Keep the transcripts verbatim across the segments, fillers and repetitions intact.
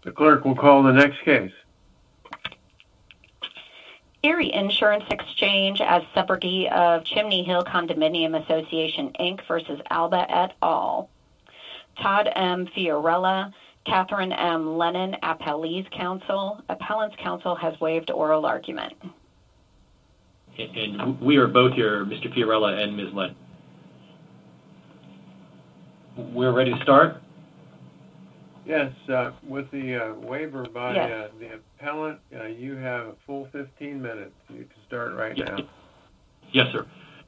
The clerk will call the next case. Erie Insurance Exchange as subrogate of Chimney Hill Condominium Association, Incorporated versus Alba et al. Todd M. Fiorella, Catherine M. Lennon, Appellee's Counsel. Appellant's Counsel has waived oral argument. And, and we are both here, Mister Fiorella and Miz Lennon. We're ready to start? Yes, uh, with the uh, waiver by yes. uh, the appellant, uh, you have a full fifteen minutes. You can start right yes. now. Yes, sir.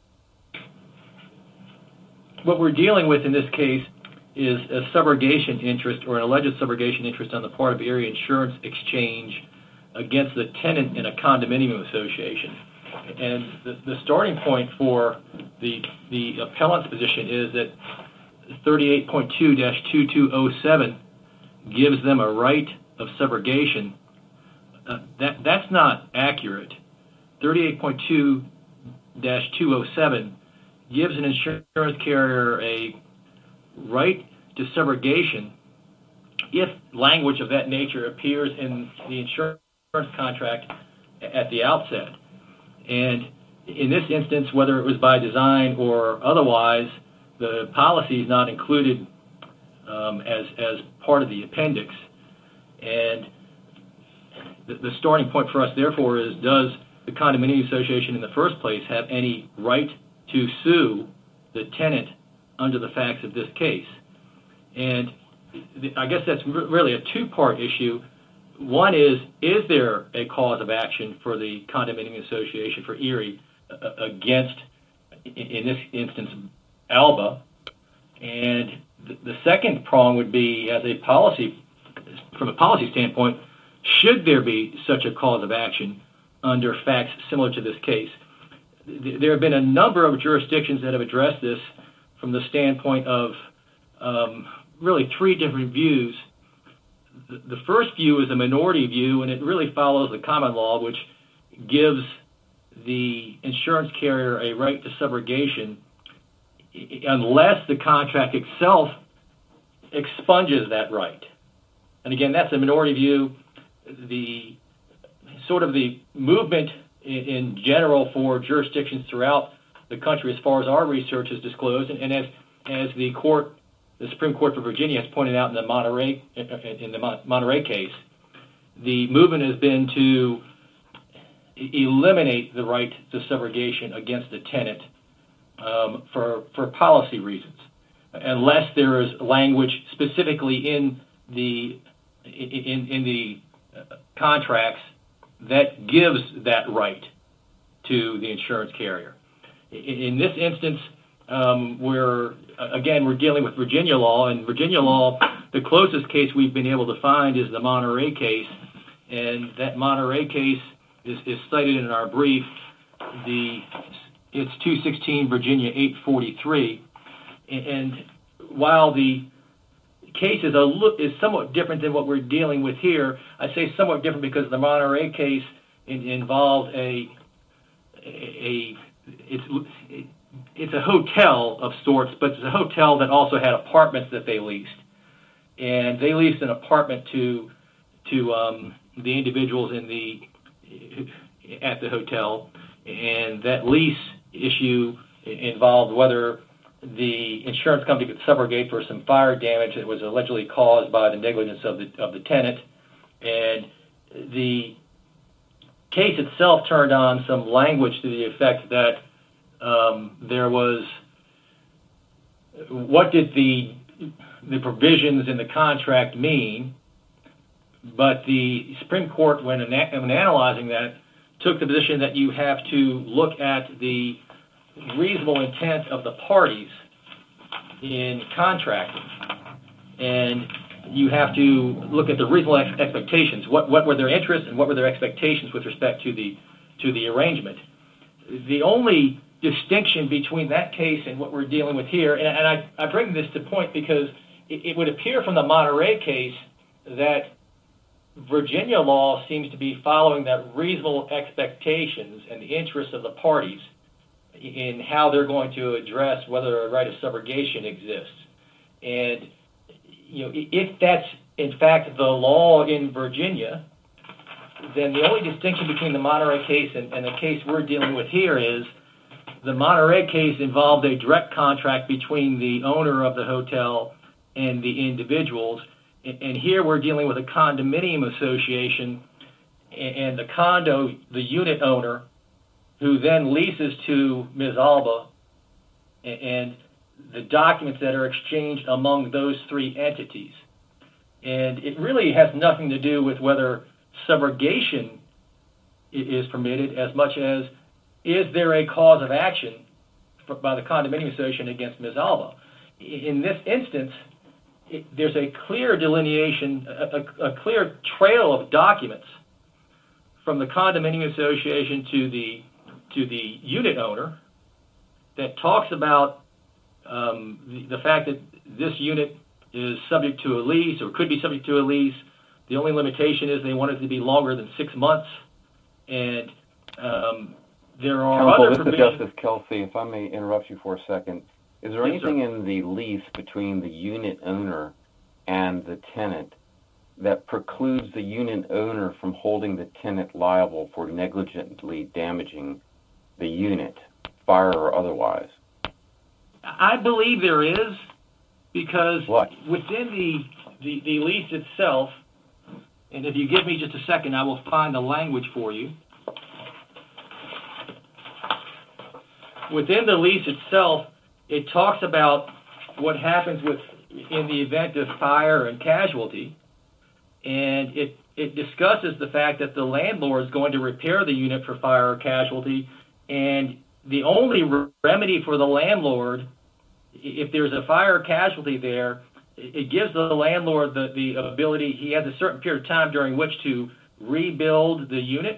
What we're dealing with in this case is a subrogation interest or an alleged subrogation interest on the part of Erie Insurance Exchange against the tenant in a condominium association. And the, the starting point for the, the appellant's position is that thirty-eight point two dash twenty-two oh seven gives them a right of subrogation. Uh, that that's not accurate. thirty-eight point two dash two oh seven gives an insurance carrier a right to subrogation if language of that nature appears in the insurance contract at the outset. And in this instance, whether it was by design or otherwise, the policy is not included um, as as part of the appendix. And the, the starting point for us, therefore, is does the condominium association in the first place have any right to sue the tenant under the facts of this case? And th- I guess that's re- really a two-part issue. One is, is there a cause of action for the condominium association, for Erie, uh, against, in this instance, Alba? And th- the second prong would be, as a policy, from a policy standpoint, should there be such a cause of action under facts similar to this case? Th- there have been a number of jurisdictions that have addressed this from the standpoint of um, really three different views. The first view is a minority view, and it really follows the common law, which gives the insurance carrier a right to subrogation unless the contract itself expunges that right. And again, that's a minority view. The sort of the movement in, in general for jurisdictions throughout the country, as far as our research is disclosed, and, and as as the court. The Supreme Court for Virginia has pointed out in the Monterey in the Monterey case, the movement has been to eliminate the right to subrogation against the tenant um, for for policy reasons, unless there is language specifically in the in in the contracts that gives that right to the insurance carrier. In this instance, Um, we're, again, we're dealing with Virginia law, and Virginia law, the closest case we've been able to find is the Monterey case, and that Monterey case is, is cited in our brief. The It's two sixteen Virginia eight forty-three, and while the case is, a look, is somewhat different than what we're dealing with here, I say somewhat different because the Monterey case in, involved a, a, it's, it, It's a hotel of sorts, but it's a hotel that also had apartments that they leased, and they leased an apartment to to um, the individuals in the at the hotel, and that lease issue involved whether the insurance company could subrogate for some fire damage that was allegedly caused by the negligence of the of the tenant, and the case itself turned on some language to the effect that Um, there was, what did the the provisions in the contract mean? But the Supreme Court, when, ana- when analyzing that, took the position that you have to look at the reasonable intent of the parties in contracting, and you have to look at the reasonable ex- expectations. What what were their interests and what were their expectations with respect to the to the arrangement? The only distinction between that case and what we're dealing with here, and, and I, I bring this to point because it, it would appear from the Monterey case that Virginia law seems to be following that reasonable expectations and the interests of the parties in how they're going to address whether a right of subrogation exists. And you know, if that's in fact, the law in Virginia, then the only distinction between the Monterey case and, and the case we're dealing with here is the Monterey case involved a direct contract between the owner of the hotel and the individuals. And, and here we're dealing with a condominium association and, and the condo, the unit owner, who then leases to Miz Alba, and, and the documents that are exchanged among those three entities. And it really has nothing to do with whether subrogation is permitted as much as is there a cause of action for, by the condominium association against Miz Alba. In this instance, it, there's a clear delineation, a, a, a clear trail of documents from the condominium association to the to the unit owner that talks about um, the, the fact that this unit is subject to a lease or could be subject to a lease. The only limitation is they want it to be longer than six months. And um, there are Counsel, other this provisions. is Justice Kelsey. If I may interrupt you for a second. Is there Yes, anything sir. in the lease between the unit owner and the tenant that precludes the unit owner from holding the tenant liable for negligently damaging the unit, fire or otherwise? I believe there is, because What? within the, the, the lease itself, and if you give me just a second, I will find the language for you. Within the lease itself, it talks about what happens with in the event of fire and casualty, and it, it discusses the fact that the landlord is going to repair the unit for fire or casualty, and the only re- remedy for the landlord, if there's a fire or casualty there, it gives the landlord the, the ability, he has a certain period of time during which to rebuild the unit,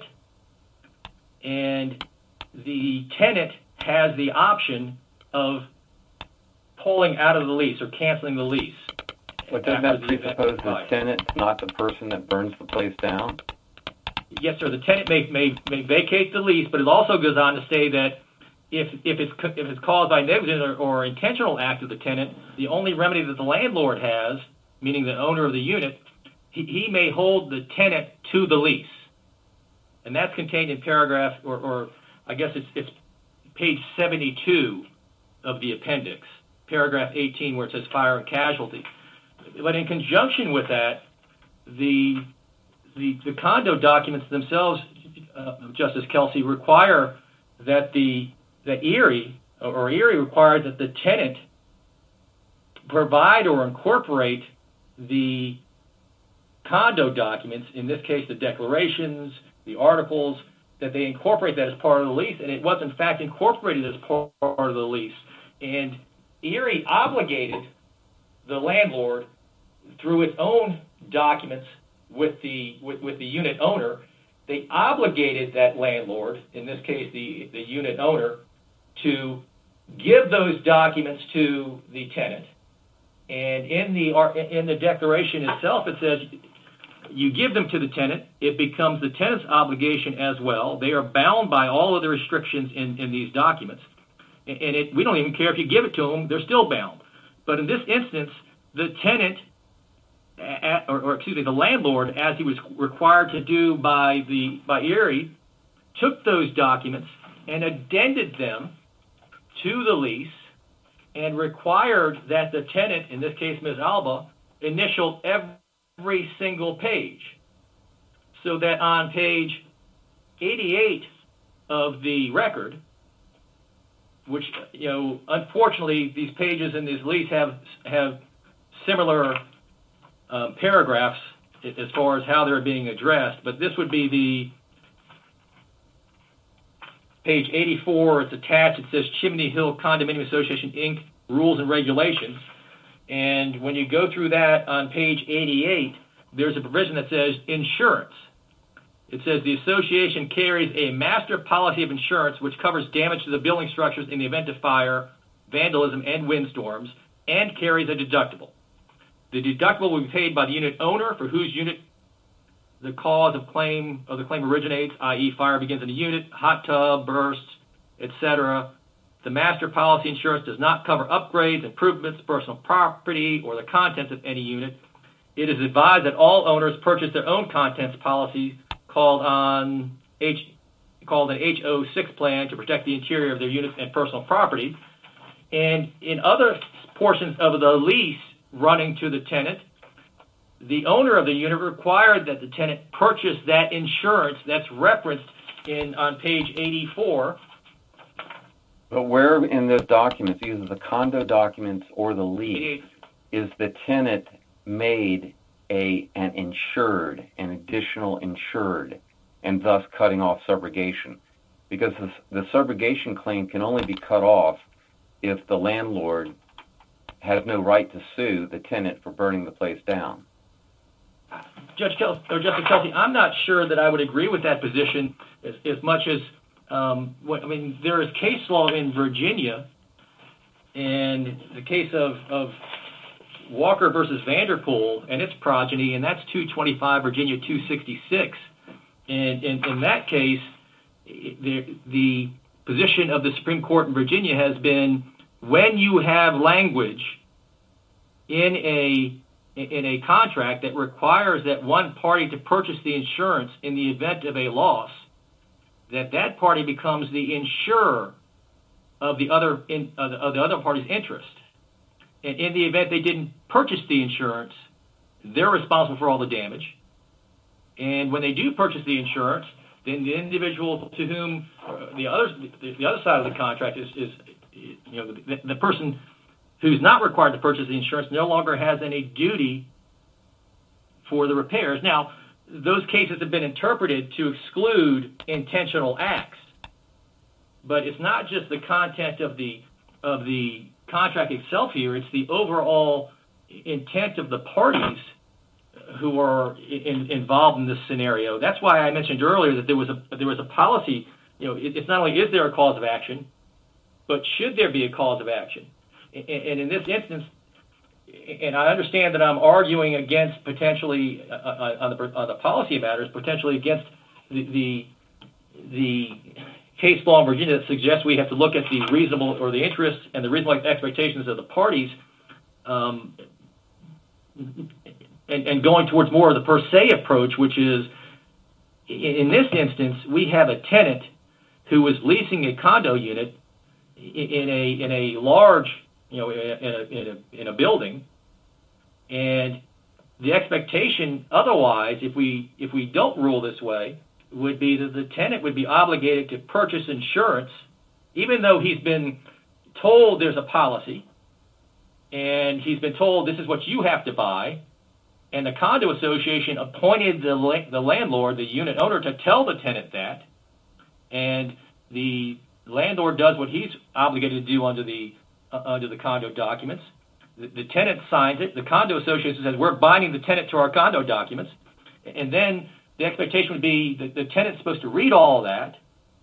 and the tenant has the option of pulling out of the lease or canceling the lease. But doesn't after that the event presuppose of the fire. tenant, not the person that burns the place down? Yes, sir. The tenant may, may, may vacate the lease, but it also goes on to say that if if it's if it's caused by negligent or, or intentional act of the tenant, the only remedy that the landlord has, meaning the owner of the unit, he, he may hold the tenant to the lease, and that's contained in paragraph, or, or I guess it's it's page seventy-two of the appendix, paragraph eighteen, where it says fire and casualty. But in conjunction with that, the the, the condo documents themselves, uh, Justice Kelsey, require that the that Erie or Erie requires that the tenant provide or incorporate the condo documents, in this case the declarations, the articles, that they incorporate that as part of the lease, and it was in fact incorporated as part of the lease. And Erie obligated the landlord through its own documents with the with, with the unit owner. They obligated that landlord, in this case the, the unit owner, to give those documents to the tenant. And in the in the declaration itself, it says you give them to the tenant, it becomes the tenant's obligation as well. They are bound by all of the restrictions in, in these documents. And it, we don't even care if you give it to them, they're still bound. But in this instance, the tenant, at, or, or excuse me, the landlord, as he was required to do by the by Erie, took those documents and addended them to the lease and required that the tenant, in this case Miz Alba, initial every single page. So that on page eighty-eight of the record, which, you know, unfortunately these pages in this lease have have similar um, paragraphs as far as how they're being addressed, but this would be the page eighty-four, it's attached, it says Chimney Hill Condominium Association, Incorporated Rules and Regulations. And when you go through that on page eighty-eight, there's a provision that says insurance. It says the association carries a master policy of insurance which covers damage to the building structures in the event of fire, vandalism, and windstorms, and carries a deductible. The deductible will be paid by the unit owner for whose unit the cause of claim of the claim originates, that is fire begins in a unit, hot tub, bursts, et cetera. The master policy insurance does not cover upgrades, improvements, personal property, or the contents of any unit. it is advised that all owners purchase their own contents policy called on H called an H O six plan to protect the interior of their unit and personal property. And in other portions of the lease running to the tenant, the owner of the unit required that the tenant purchase that insurance that's referenced in on page eighty-four. But where in those documents, either the condo documents or the lease, is the tenant made a an insured, an additional insured, and thus cutting off subrogation? Because the, the subrogation claim can only be cut off if the landlord has no right to sue the tenant for burning the place down. Judge Kelsey, or Justice Kelsey, I'm not sure that I would agree with that position as, as much as, um, what, I mean, there is case law in Virginia, and the case of, of Walker versus Vanderpool and its progeny, and that's two twenty-five Virginia two sixty-six. And in, in that case, the, the position of the Supreme Court in Virginia has been when you have language in a in a contract that requires that one party to purchase the insurance in the event of a loss, that that party becomes the insurer of the other in, of the, of the other party's interest. And in the event they didn't purchase the insurance, they're responsible for all the damage. And when they do purchase the insurance, then the individual to whom uh, the other the, the other side of the contract is, is you know, the, the person who's not required to purchase the insurance no longer has any duty for the repairs. Now, those cases have been interpreted to exclude intentional acts, but it's not just the content of the of the contract itself here, it's the overall intent of the parties who are in, involved in this scenario. That's why I mentioned earlier that there was a there was a policy. You know, it, it's not only is there a cause of action, but should there be a cause of action? And, and in this instance, and I understand that I'm arguing against potentially uh, on the on the policy matters, potentially against the the, the case law in Virginia that suggests we have to look at the reasonable or the interests and the reasonable expectations of the parties, um, and, and going towards more of the per se approach, which is, in this instance, we have a tenant who was leasing a condo unit in a in a large, you know, in a, in a, in a building, and the expectation otherwise, if we if we don't rule this way, would be that the tenant would be obligated to purchase insurance, even though he's been told there's a policy, and he's been told this is what you have to buy, and the condo association appointed the la- the landlord, the unit owner, to tell the tenant that, and the landlord does what he's obligated to do under the uh, under the condo documents. The, the tenant signs it. The condo association says we're binding the tenant to our condo documents, and then the expectation would be that the tenant's supposed to read all of that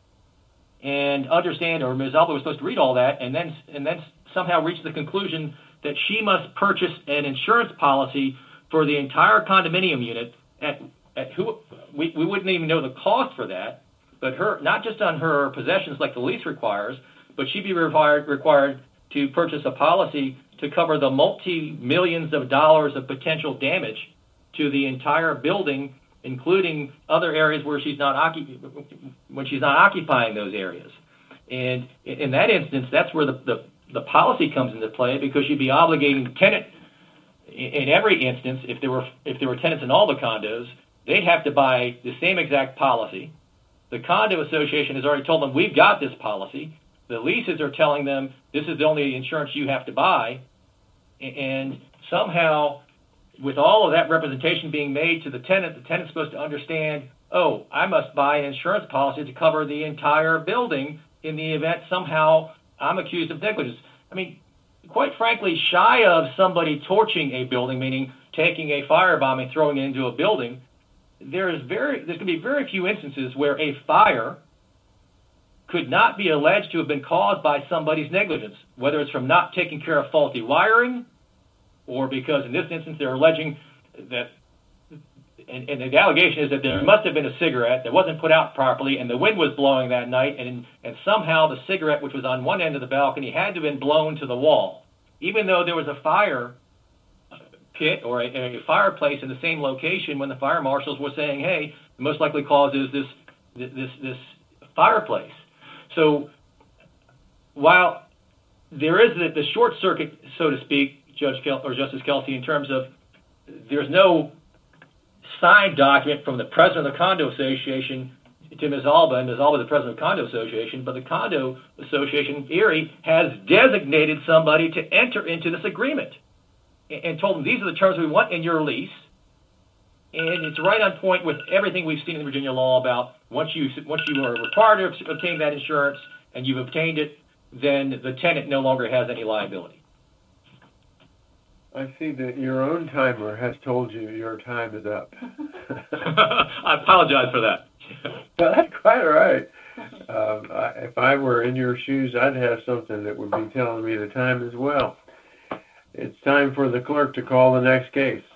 and understand, or Miz Elba was supposed to read all that, and then and then somehow reach the conclusion that she must purchase an insurance policy for the entire condominium unit at at who we, we wouldn't even know the cost for that, but her not just on her possessions like the lease requires, but she'd be required required to purchase a policy to cover the multi-millions of dollars of potential damage to the entire building, including other areas where she's not occup- when she's not occupying those areas. And in that instance, that's where the, the, the policy comes into play, because you'd be obligating the tenant in every instance. If there were if there were tenants in all the condos, they'd have to buy the same exact policy. The condo association has already told them, we've got this policy. The leases are telling them this is the only insurance you have to buy. And somehow, with all of that representation being made to the tenant, the tenant's supposed to understand, oh, I must buy an insurance policy to cover the entire building in the event somehow I'm accused of negligence. I mean, quite frankly, shy of somebody torching a building, meaning taking a firebomb and throwing it into a building, there is very there's going to be very few instances where a fire could not be alleged to have been caused by somebody's negligence, whether it's from not taking care of faulty wiring, or because in this instance they're alleging that, and, and the allegation is that there must have been a cigarette that wasn't put out properly, and the wind was blowing that night, and and somehow the cigarette, which was on one end of the balcony, had to have been blown to the wall. Even though there was a fire pit or a, a fireplace in the same location when the fire marshals were saying, hey, the most likely cause is this this this fireplace. So while there is the, the short circuit, so to speak, Judge Kel- or Justice Kelsey, in terms of there's no signed document from the president of the condo association to Miz Alba, and Miz Alba is the president of the condo association, but the condo association, Erie, has designated somebody to enter into this agreement and, and told them these are the terms we want in your lease. And it's right on point with everything we've seen in Virginia law about once you once you are required to obtain that insurance and you've obtained it, then the tenant no longer has any liability. I see that your own timer has told you your time is up. I apologize for that. No, that's quite all right. Um, I, if I were in your shoes, I'd have something that would be telling me the time as well. It's time for the clerk to call the next case.